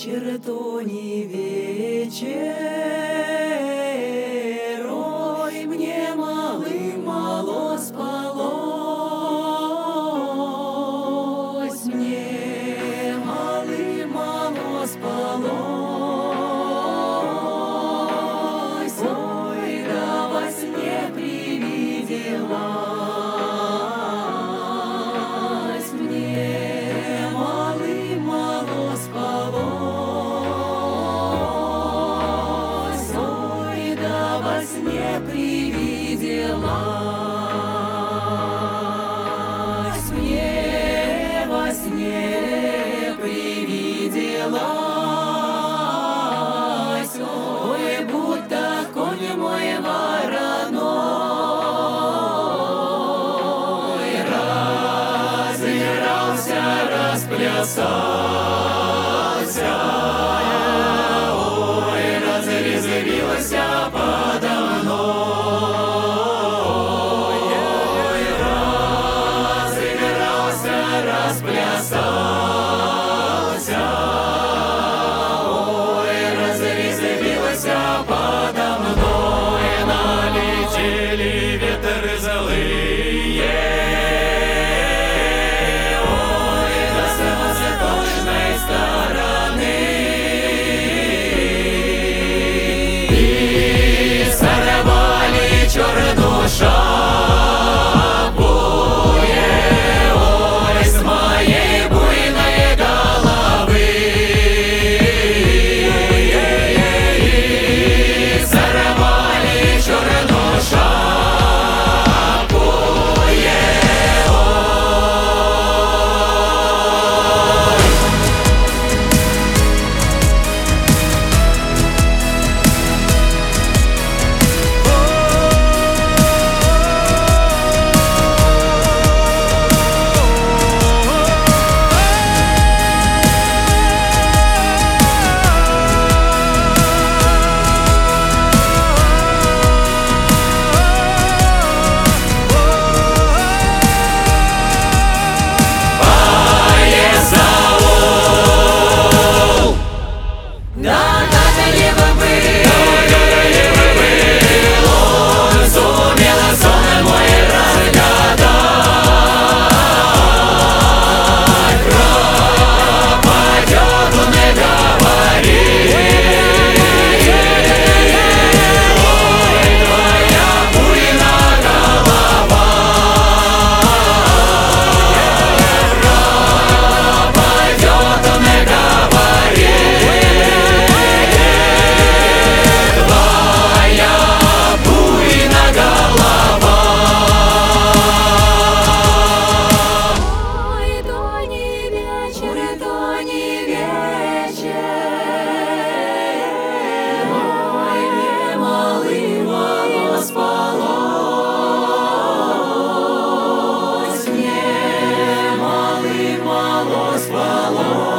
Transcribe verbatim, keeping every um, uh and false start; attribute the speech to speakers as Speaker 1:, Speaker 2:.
Speaker 1: вечер, то не вечер. Ой, мне малым мало спалось, мне малым мало спалось. Ой, да во сне привиделась мне малым мало спалось. Ой, да во сне привиделась мне, во сне привиделась. Ой, будто конь мой вороной разыгрался, расплясался. Ой, разрезвился подо мной. Ой, разыгрался, расплясался. Ой, разрезвился подо мной. Налетели ветры злые. Ой, да с восточной стороны. И сорвали черную шапку. Ой, с моей буйной головы. Сорвали черную шапку. Спалось,